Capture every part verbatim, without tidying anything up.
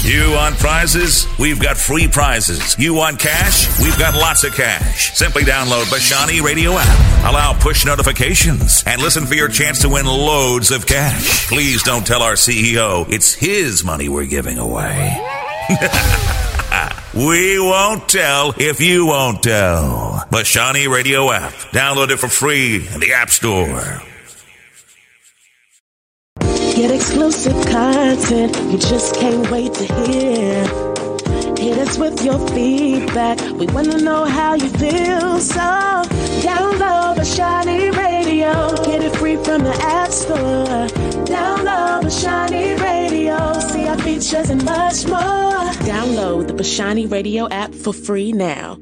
You want prizes? We've got free prizes. You want cash? We've got lots of cash. Simply download Bashani Radio app. Allow push notifications and listen for your chance to win loads of cash. Please don't tell our C E O it's his money we're giving away. We won't tell if you won't tell. Bashani Radio app. Download it for free in the App Store. Get exclusive content you just can't wait to hear. Hit us with your feedback. We want to know how you feel. So download Bashani Radio. Get it free from the App Store. Download Bashani Radio. See our features and much more. Download the Bashani Radio app for free now.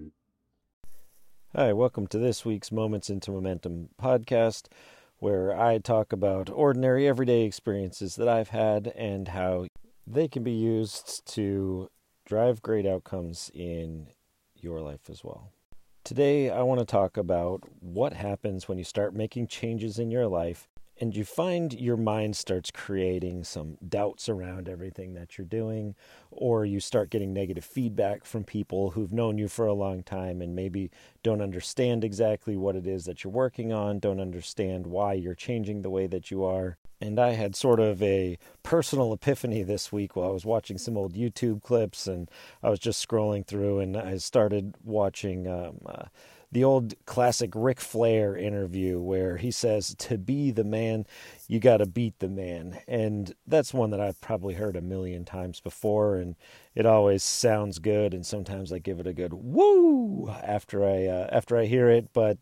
Hi, welcome to this week's Moments into Momentum podcast, where I talk about ordinary, everyday experiences that I've had and how they can be used to drive great outcomes in your life as well. Today, I want to talk about what happens when you start making changes in your life and you find your mind starts creating some doubts around everything that you're doing, or you start getting negative feedback from people who've known you for a long time and maybe don't understand exactly what it is that you're working on, don't understand why you're changing the way that you are. And I had sort of a personal epiphany this week while I was watching some old YouTube clips, and I was just scrolling through, and I started watching um, uh, the old classic Ric Flair interview where he says, to be the man, you got to beat the man. And that's one that I've probably heard a million times before, and it always sounds good, and sometimes I give it a good woo after I uh, after I hear it. But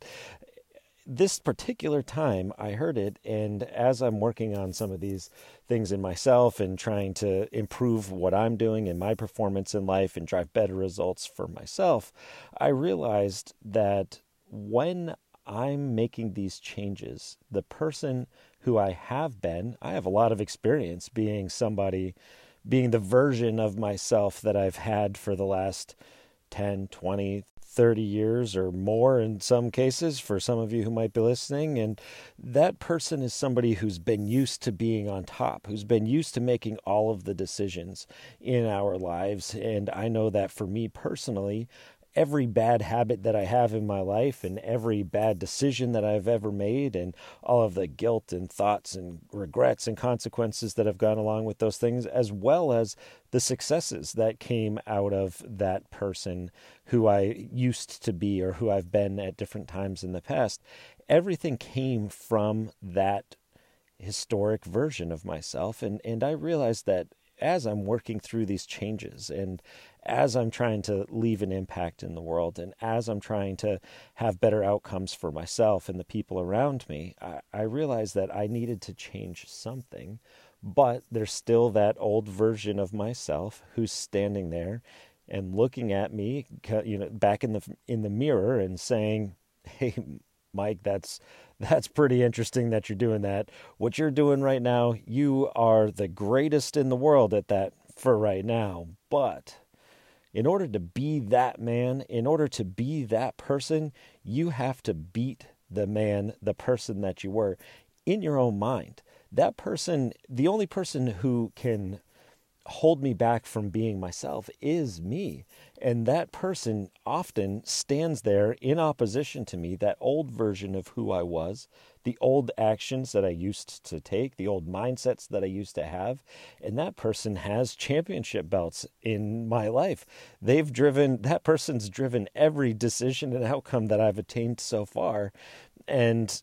this particular time I heard it, and as I'm working on some of these things in myself and trying to improve what I'm doing in my performance in life and drive better results for myself, I realized that when I'm making these changes, the person who I have been, I have a lot of experience being somebody, being the version of myself that I've had for the last ten, twenty, thirty years or more in some cases for some of you who might be listening. And that person is somebody who's been used to being on top, who's been used to making all of the decisions in our lives. And I know that for me personally, every bad habit that I have in my life and every bad decision that I've ever made and all of the guilt and thoughts and regrets and consequences that have gone along with those things, as well as the successes that came out of that person who I used to be or who I've been at different times in the past, everything came from that historic version of myself. And, and I realized that as I'm working through these changes and as I'm trying to leave an impact in the world and as I'm trying to have better outcomes for myself and the people around me, I, I realized that I needed to change something, but there's still that old version of myself who's standing there and looking at me, you know, back in the in the mirror and saying, "Hey, Mike, that's that's pretty interesting that you're doing that. What you're doing right now, you are the greatest in the world at that for right now. But in order to be that man, in order to be that person, you have to beat the man, the person that you were in your own mind. That person, the only person who can hold me back from being myself is me. And that person often stands there in opposition to me, that old version of who I was, the old actions that I used to take, the old mindsets that I used to have. And that person has championship belts in my life. They've driven, that person's driven every decision and outcome that I've attained so far. And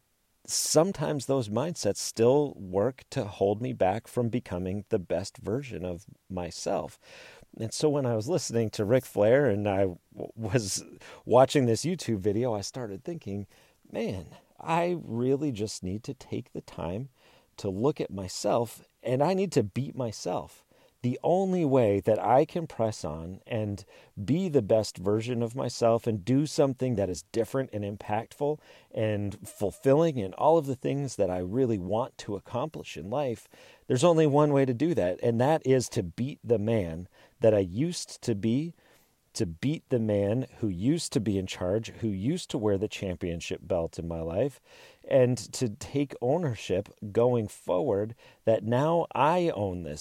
sometimes those mindsets still work to hold me back from becoming the best version of myself. And so when I was listening to Ric Flair and I w- was watching this YouTube video, I started thinking, man, I really just need to take the time to look at myself, and I need to beat myself. The only way that I can press on and be the best version of myself and do something that is different and impactful and fulfilling and all of the things that I really want to accomplish in life, there's only one way to do that, and that is to beat the man that I used to be, to beat the man who used to be in charge, who used to wear the championship belt in my life, and to take ownership going forward that now I own this.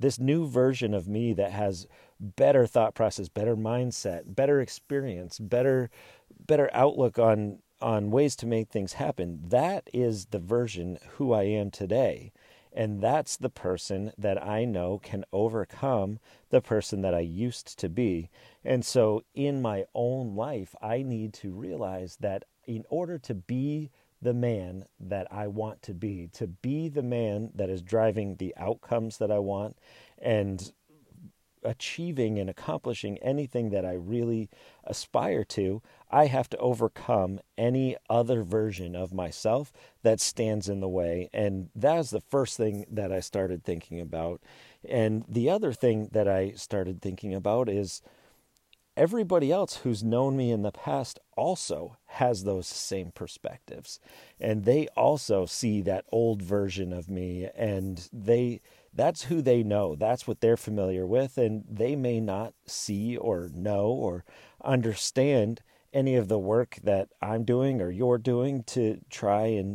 this new version of me that has better thought process, better mindset, better experience, better better outlook on on ways to make things happen. That is the version who I am today. And that's the person that I know can overcome the person that I used to be. And so in my own life, I need to realize that in order to be the man that I want to be, to be the man that is driving the outcomes that I want and achieving and accomplishing anything that I really aspire to, I have to overcome any other version of myself that stands in the way. And that's the first thing that I started thinking about. And the other thing that I started thinking about is everybody else who's known me in the past also has those same perspectives. And they also see that old version of me, and they that's who they know. That's what they're familiar with. And they may not see or know or understand any of the work that I'm doing or you're doing to try and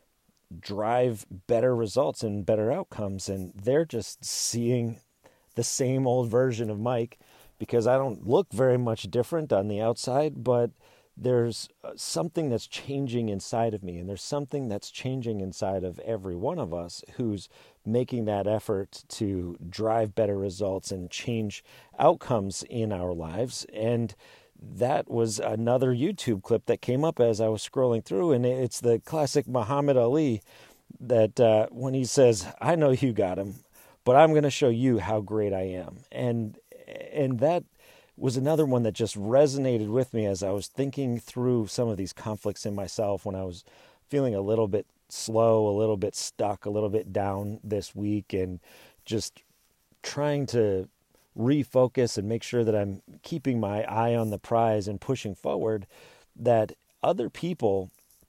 drive better results and better outcomes. And they're just seeing the same old version of Mike, because I don't look very much different on the outside, but there's something that's changing inside of me, and there's something that's changing inside of every one of us who's making that effort to drive better results and change outcomes in our lives. And that was another YouTube clip that came up as I was scrolling through, and it's the classic Muhammad Ali that uh, when he says, "I know you got him, but I'm going to show you how great I am." And and that was another one that just resonated with me as I was thinking through some of these conflicts in myself when I was feeling a little bit slow, a little bit stuck, a little bit down this week, and just trying to refocus and make sure that I'm keeping my eye on the prize and pushing forward. That other people,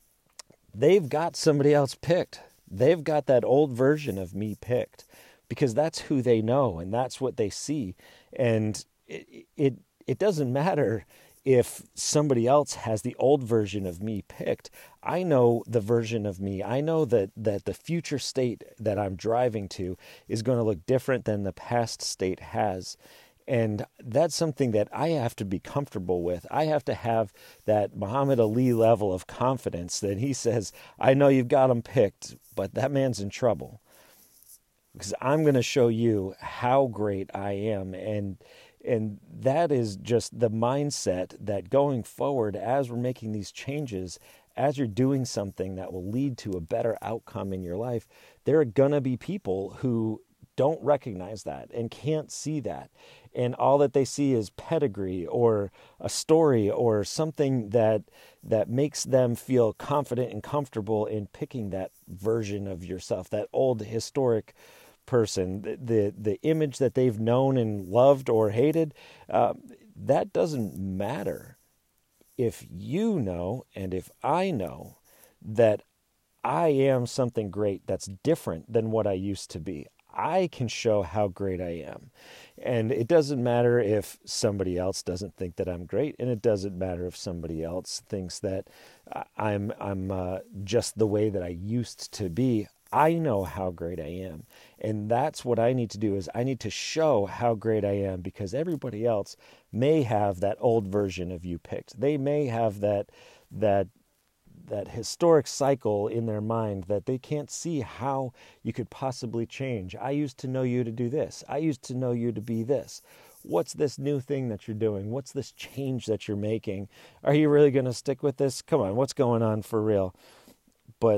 they've got somebody else picked. They've got that old version of me picked, because that's who they know and that's what they see. And it, it it doesn't matter if somebody else has the old version of me picked. I know the version of me. I know that, that the future state that I'm driving to is going to look different than the past state has. And that's something that I have to be comfortable with. I have to have that Muhammad Ali level of confidence that he says, "I know you've got him picked, but that man's in trouble, because I'm going to show you how great I am." And and that is just the mindset that going forward, as we're making these changes, as you're doing something that will lead to a better outcome in your life, there are going to be people who don't recognize that and can't see that. And all that they see is pedigree or a story or something that that makes them feel confident and comfortable in picking that version of yourself, that old historic person, the, the the image that they've known and loved or hated. Uh, that doesn't matter. If you know, and if I know that I am something great that's different than what I used to be, I can show how great I am. And it doesn't matter if somebody else doesn't think that I'm great, and it doesn't matter if somebody else thinks that I'm I'm uh, just the way that I used to be. I know how great I am. And that's what I need to do, is I need to show how great I am, because everybody else may have that old version of you picked. They may have that that that historic cycle in their mind that they can't see how you could possibly change. I used to know you to do this. I used to know you to be this. What's this new thing that you're doing? What's this change that you're making? Are you really going to stick with this? Come on, what's going on for real? But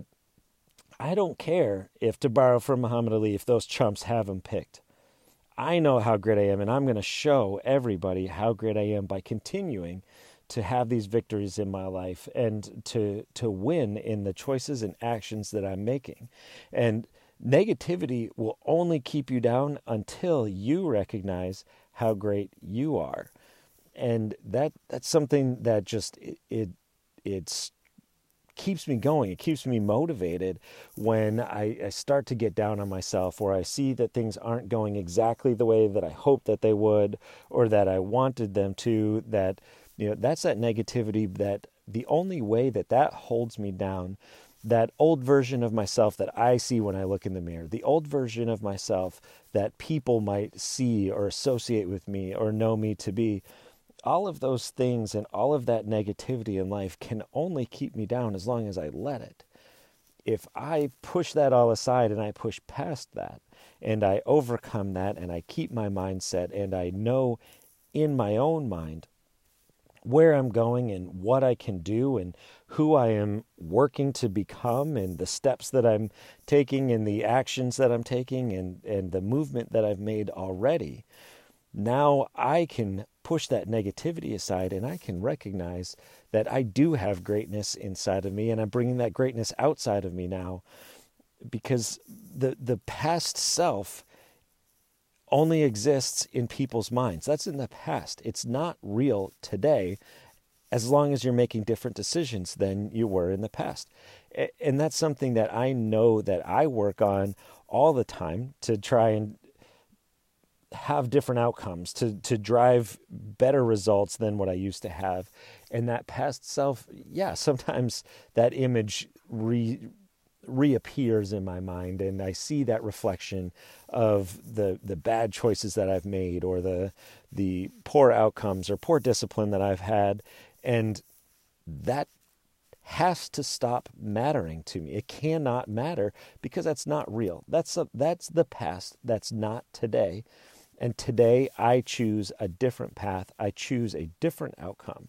I don't care if, to borrow from Muhammad Ali, if those chumps have him picked. I know how great I am, and I'm going to show everybody how great I am by continuing to have these victories in my life and to to win in the choices and actions that I'm making. And negativity will only keep you down until you recognize how great you are. And that that's something that just it, it it's keeps me going. It keeps me motivated when I, I start to get down on myself, or I see that things aren't going exactly the way that I hoped that they would, or that I wanted them to. That, you know, that's that negativity, that the only way that that holds me down, that old version of myself that I see when I look in the mirror, the old version of myself that people might see or associate with me or know me to be, all of those things and all of that negativity in life can only keep me down as long as I let it. If I push that all aside and I push past that and I overcome that and I keep my mindset and I know in my own mind where I'm going and what I can do and who I am working to become and the steps that I'm taking and the actions that I'm taking and, and the movement that I've made already, now I can push that negativity aside and I can recognize that I do have greatness inside of me and I'm bringing that greatness outside of me now, because the the past self only exists in people's minds. That's in the past. It's not real today, as long as you're making different decisions than you were in the past. And that's something that I know that I work on all the time to try and have different outcomes, to, to drive better results than what I used to have. And that past self, yeah, sometimes that image re reappears in my mind and I see that reflection of the the bad choices that I've made or the the poor outcomes or poor discipline that I've had, and that has to stop mattering to me. It cannot matter because that's not real. That's a, that's the past. That's not today. And today I choose a different path. I choose a different outcome.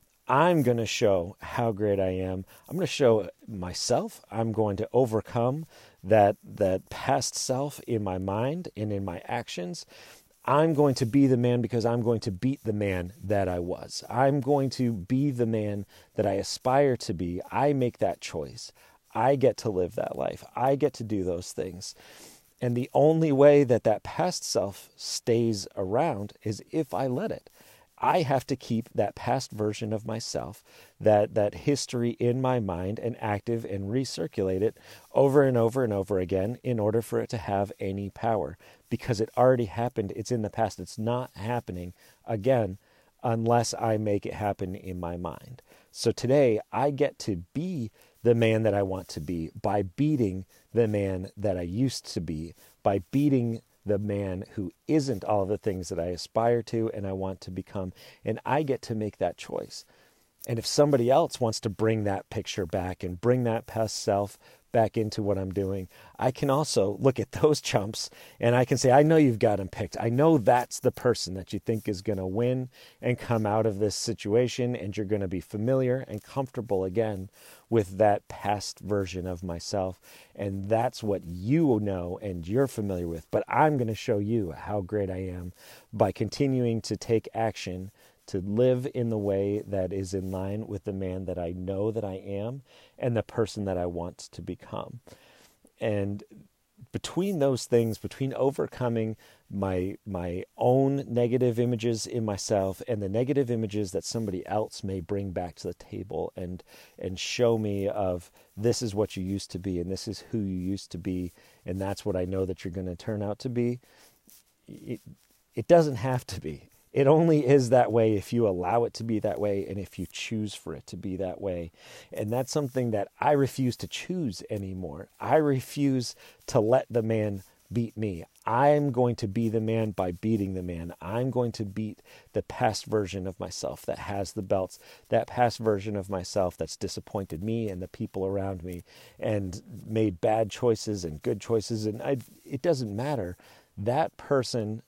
I'm going to show how great I am. I'm going to show myself. I'm going to overcome that that past self in my mind and in my actions. I'm going to be the man because I'm going to beat the man that I was. I'm going to be the man that I aspire to be. I make that choice. I get to live that life. I get to do those things. And the only way that that past self stays around is if I let it. I have to keep that past version of myself, that that history in my mind and active and recirculate it over and over and over again in order for it to have any power, because it already happened. It's in the past. It's not happening again unless I make it happen in my mind. So today I get to be the man that I want to be by beating the man that I used to be, by beating the man who isn't all of the things that I aspire to and I want to become. And I get to make that choice. And if somebody else wants to bring that picture back and bring that past self back into what I'm doing, I can also look at those chumps and I can say, I know you've got him picked. I know that's the person that you think is going to win and come out of this situation, and you're going to be familiar and comfortable again with that past version of myself. And that's what you know and you're familiar with. But I'm going to show you how great I am by continuing to take action to live in the way that is in line with the man that I know that I am and the person that I want to become. And between those things, between overcoming my my own negative images in myself and the negative images that somebody else may bring back to the table and and show me of, this is what you used to be and this is who you used to be and that's what I know that you're going to turn out to be, it, it doesn't have to be. It only is that way if you allow it to be that way and if you choose for it to be that way. And that's something that I refuse to choose anymore. I refuse to let the man beat me. I'm going to be the man by beating the man. I'm going to beat the past version of myself that has the belts, that past version of myself that's disappointed me and the people around me and made bad choices and good choices. And I, it doesn't matter. That person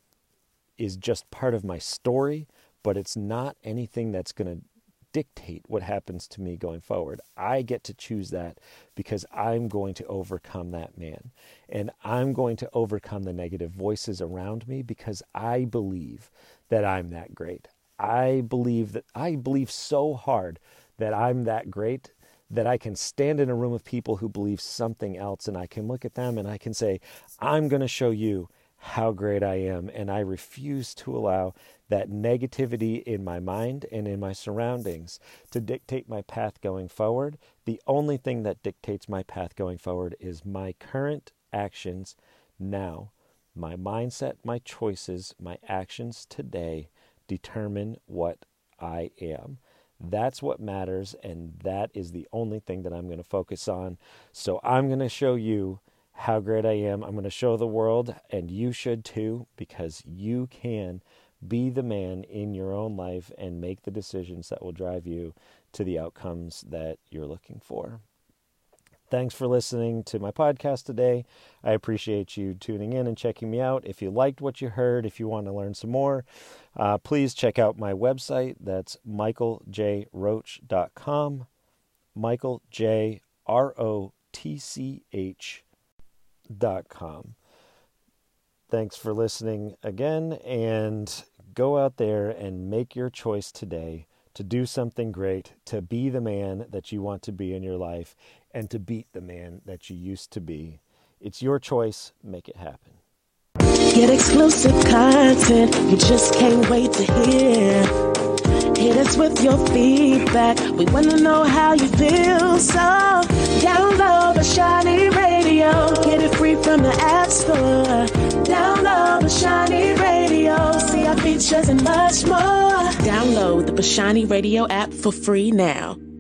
is just part of my story, but it's not anything that's going to dictate what happens to me going forward. I get to choose that because I'm going to overcome that man. And I'm going to overcome the negative voices around me because I believe that I'm that great. I believe that I believe so hard that I'm that great that I can stand in a room of people who believe something else and I can look at them and I can say, I'm going to show you how great I am, and I refuse to allow that negativity in my mind and in my surroundings to dictate my path going forward. The only thing that dictates my path going forward is my current actions now. My mindset, my choices, my actions today determine what I am. That's what matters, and that is the only thing that I'm going to focus on. So I'm going to show you how great I am. I'm going to show the world, and you should too, because you can be the man in your own life and make the decisions that will drive you to the outcomes that you're looking for. Thanks for listening to my podcast today. I appreciate you tuning in and checking me out. If you liked what you heard, if you want to learn some more, uh, please check out my website. That's michael j roach dot com. Michael J R O T C H dot com. Thanks for listening again, and go out there and make your choice today to do something great, to be the man that you want to be in your life, and to beat the man that you used to be. It's your choice. Make it happen. Get exclusive content you just can't wait to hear. Hit us with your feedback. We want to know how you feel. So download Bashani Radio. Get it free from the App Store. Download Bashani Radio. See our features and much more. Download the Bashani Radio app for free now.